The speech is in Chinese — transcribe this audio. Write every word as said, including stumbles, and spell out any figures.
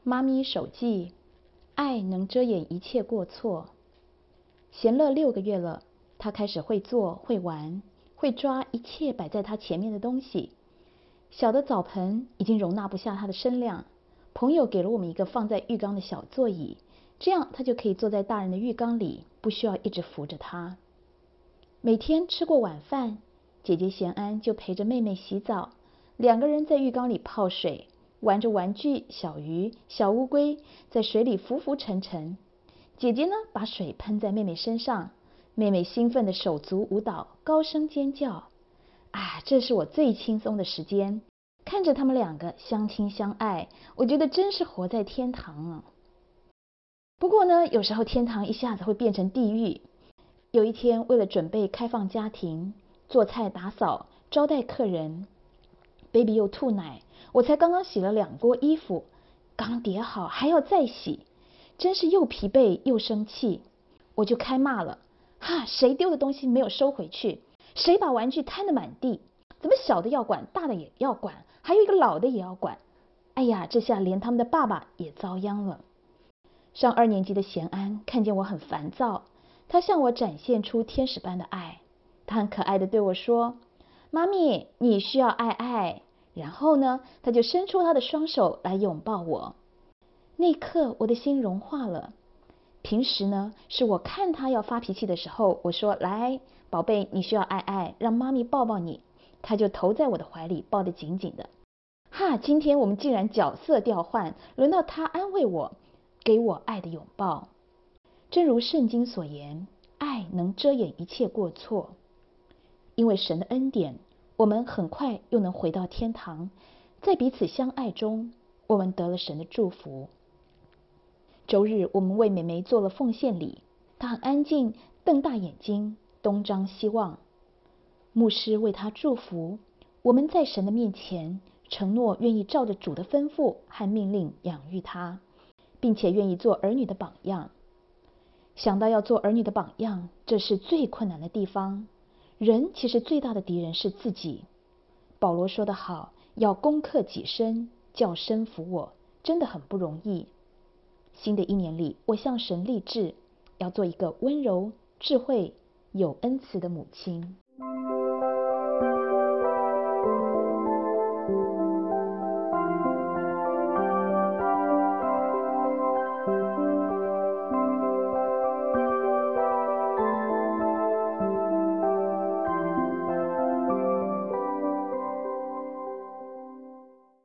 妈咪手记，爱能遮掩一切过错。贤乐六个月了，他开始会做会玩，会抓一切摆在他前面的东西。小的澡盆已经容纳不下他的身量，朋友给了我们一个放在浴缸的小座椅，这样他就可以坐在大人的浴缸里，不需要一直扶着他。每天吃过晚饭，姐姐贤安就陪着妹妹洗澡，两个人在浴缸里泡水，玩着玩具小鱼、小乌龟，在水里浮浮沉沉。姐姐呢，把水喷在妹妹身上，妹妹兴奋的手足舞蹈，高声尖叫。啊，这是我最轻松的时间，看着他们两个相亲相爱，我觉得真是活在天堂啊。不过呢，有时候天堂一下子会变成地狱。有一天，为了准备开放家庭，做菜打扫，招待客人 ，baby 又吐奶，我才刚刚洗了两锅衣服，刚叠好还要再洗，真是又疲惫又生气，我就开骂了。哈，谁丢的东西没有收回去？谁把玩具摊得满地？怎么小的要管，大的也要管，还有一个老的也要管？哎呀，这下连他们的爸爸也遭殃了。上二年级的贤安看见我很烦躁，他向我展现出天使般的爱，他很可爱的对我说：“妈咪，你需要爱爱。”然后呢，他就伸出他的双手来拥抱我。那一刻，我的心融化了。平时呢，是我看他要发脾气的时候，我说：“来，宝贝，你需要爱爱，让妈咪抱抱你。”他就投在我的怀里，抱得紧紧的。哈，今天我们竟然角色调换，轮到他安慰我，给我爱的拥抱。正如圣经所言，爱能遮掩一切过错。因为神的恩典，我们很快又能回到天堂，在彼此相爱中，我们得了神的祝福。周日，我们为美眉做了奉献礼，她很安静，瞪大眼睛，东张西望。牧师为她祝福，我们在神的面前承诺愿意照着主的吩咐和命令养育她，并且愿意做儿女的榜样。想到要做儿女的榜样，这是最困难的地方。人其实最大的敌人是自己。保罗说得好，要攻克己身，叫身服我，真的很不容易。新的一年里，我向神立志，要做一个温柔、智慧、有恩慈的母亲。